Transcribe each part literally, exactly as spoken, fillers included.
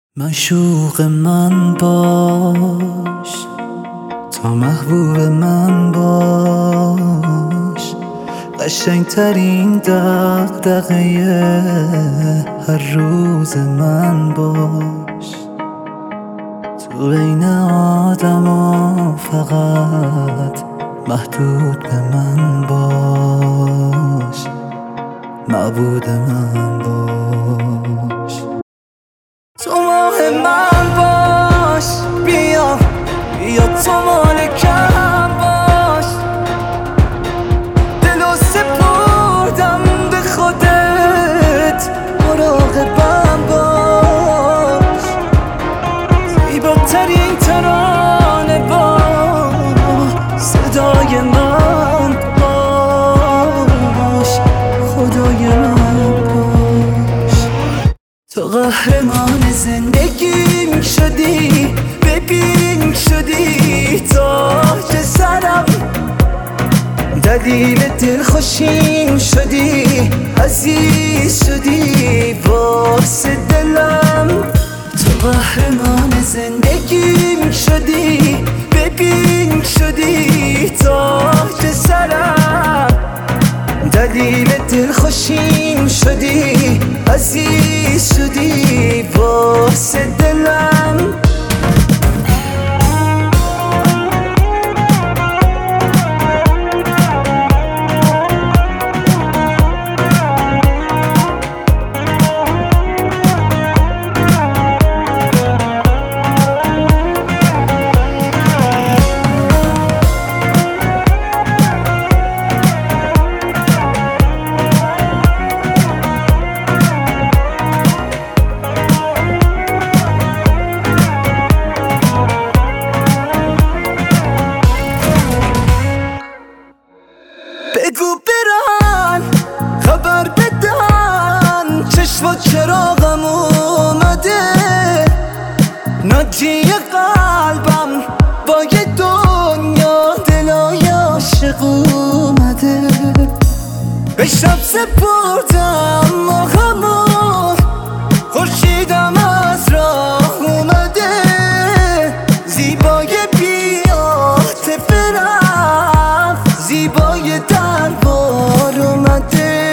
معشوق من باش، تا محبوب من باش، قشنگترین دغدغه هر روز من باش. تو بین آدما فقط محدود به من باش، معبود من باش. تو ماه من باش، بیا بیا تو مالکم باش، دلو سپردم به خودت، مراقبم باش. زیباترین ترانه با صدای من باش، خدای من باش. تو قهرمان زندگیم شدی، ببین شدی تاج سرم، دلیل دلخوشیم شدی، عزیز شدی واسه دلم. تو قهرمان زندگیم شدی، ببین شدی تاج سرم، دلیل دلخوشیم شدی، عزیز شدی واسه دلم. بگو برن خبر بدن، چشم و چراغم اومده، ناجی قلبم با یه دنیا دلای عاشق اومده. به شب سپردم ماهمو، خورشیدم از راه اومده، زیبای بی‌عاطفه رفت، زیبای دربار اومده.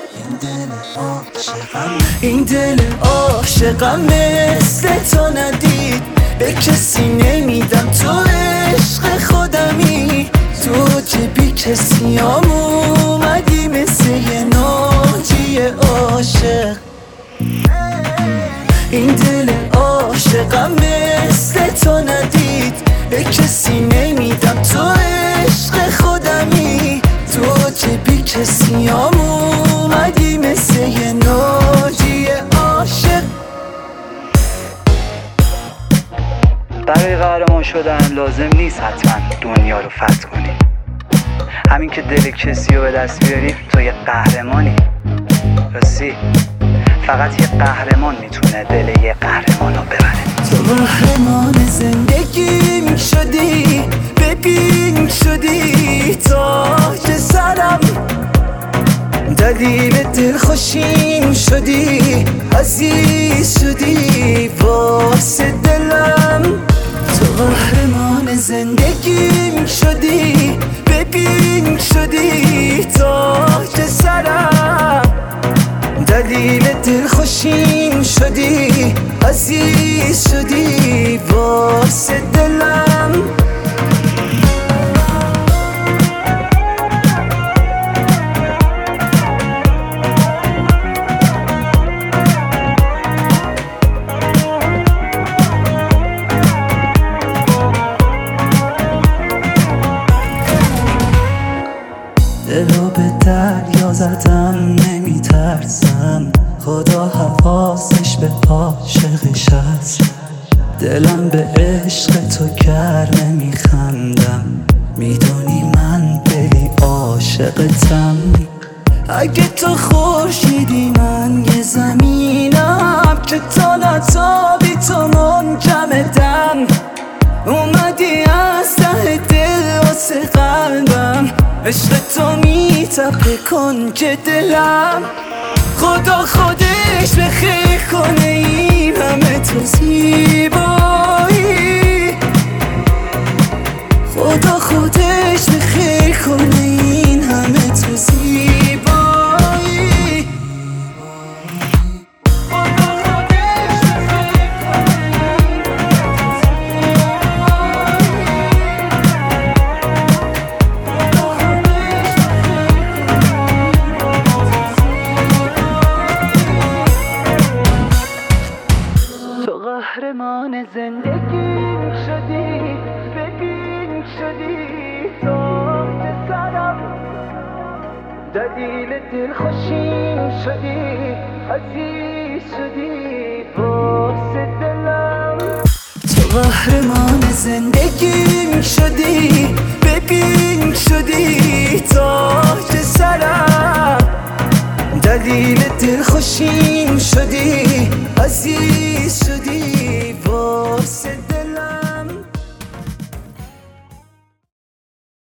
این دل عاشقم مثل تو ندید، به کسی نمیدم، تو عشق خودمی، تو که بی کسی هم اومدی مثل یه ناجی عاشق. این دل عاشقم مثل تو ندید، به کسی نمیدم، تو عشق خودمی، تو که بی کسی هم اومدی مثل یه ناجی عاشق. برای قهرمان شدن لازم نیست حتما دنیا رو فتح کنی، همین که دل کسی رو به دست بیاری تو یه قهرمانی. راستی فقط یه قهرمان میتونه دل یه قهرمان رو ببره. تو قهرمان زندگیم شدی، ببین شدی تاج سرم، دلیل دلخوشیم شدی، عزیز شدی واسه دلم. تو قهرمان زندگیم شدی، ببین شدی تاج سرم، دلیل دلخوشیم شدی، عزیز شدی واسه دلم. دلو به دریا زدم نمیترسم، خدا حواسش به عاشقش هست. دلم به عشق تو گرمه میخندم، میدونی من دلی عاشقتم. اگه تو خورشیدی من یه زمینم، که تا نتابی تو منجمدم. اومدی از ته دل واسه قلبم، عشق تو میتپه کنج دلم. خدا خودش به خیر کنه این همه تو تو زیبایی، خدا خودش به خیر کنه این همه تو زیبایی. قهرمان زندگی شدی، ببین شدی تاج سرم، دلیل دلخوشیم شدی، عزیز شدی واسه دلم. تو قهرمان زندگیم شدی، ببین شدی تاج سرم، دلیل دلخوشیم شدی، عزیز